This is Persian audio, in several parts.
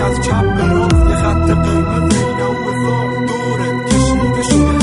از چپ به راست یه خط قرمز بین اوضاع دورت کشیده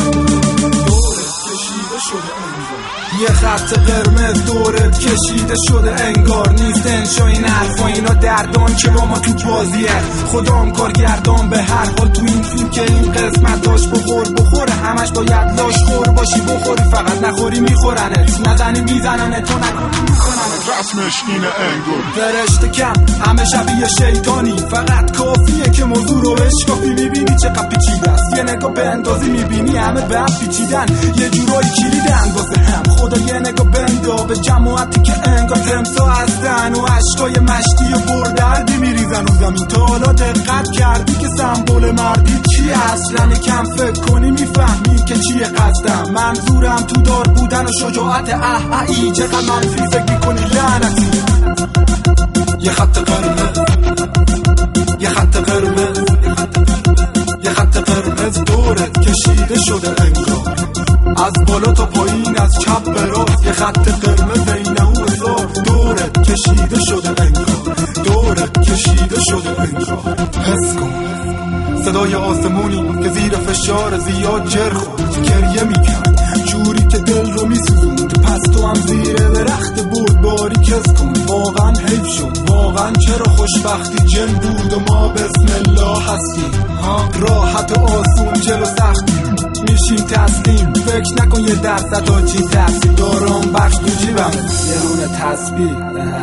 شده یه خط قرمز دورت کشیده شده انگار نیست انشا این حرفا اینا دردان که با ما تو بازیه خدام کارگردان به هر حال تو این فیلم که این قسمت داشت بخوره همش باید لاش خور باشی بخوری فقط نخوری میخورنت نزنی میزننت تو نکنی میکننت رسمش اینه انگار فرشته کم همه شبیه شیطانی فقط کافیه که موضوع رو بشکافی میبینی چقدر پیچیده است یه نگاه به اندازی میبینی همه به هم پیچیدن یه جورایی کلیدن واسه هم خدا یه نگاه بندا به جماعتی که انگار تمسا هستن و عشقای مشتی و بردردی میریزن و زمین تا حالا دقت کردی که سمبل مردی چیه اصلا کم فکر کنی میفهمی که چیه قصدم منظورم تو دار بودن و شجاعت ای چقدر منفی فکر میکنی لعنتی یه خط قرمز یه خط قرمز یه خط قرمز دورت کشیده شده انگار از بالا تا پایین از چپ به راست یه خط قرمز بین اوضاع دورت کشیده شده انگار دورت کشیده شده انگار حس کن صدای آسمونی که زیر فشار زیاد جر خورد گریه میکرد جوری که دل رو میسوزوند پس تو هم زیر درخت بود باری کس کن واقعا حیف شد واقعا چرا خوشبختی جن بود و ما بسم الله هستیم راحت و آسون جلو سختی میشیم تسلیم فکر نکن یه درصد آجی تحصیل دارم بخش تو جیبم یه رونه تسبیح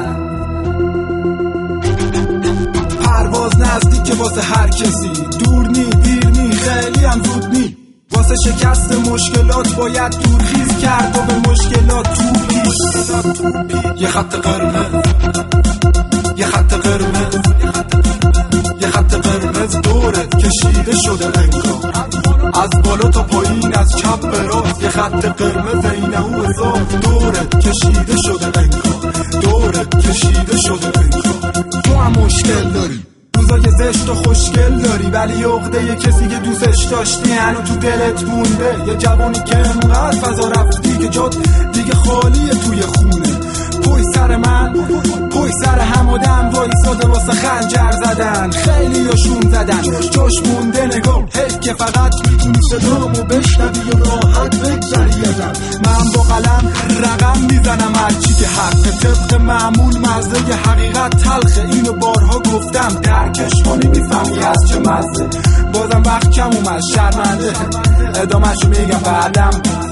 پرواز نزدیک واسه هر کسی دور نی دیر نی خیلی هم زود نی واسه شکست مشکلات باید دورخیز کرد و به مشکلات تو پیش یه خط قرمز یه خط قرمز یه خط قرمز دورت کشیده شده انگار از بالا تا پایین از چپ به راست یه خط قرمز بین اوضاع دورت کشیده شده انگار دورت کشیده شده انگار تو هم مشکل داری روزای زشت و خوشگل داری ولی عقده یه کسی که دوستش داشتی هنو تو دلت مونده یه جوانی که انقدر فضا رفتی که جات دیگه خالیه توی خونه پای سر من پای سر هم آدم وای ساده واسه خنجر زدن خیلی هاشون زدن جاش مونده نگاه حیف که فقط میتونی صدامو بشنوی و راحت بگذری ازم من با قلم رقم میزنم هرچی که حقه طبق معمول مزه حقیقت تلخه اینو بارها گفتم درکش کنی میفهمی از چه مزه بازم وقت کم اومد شرمنده ادامهشو میگم بعدم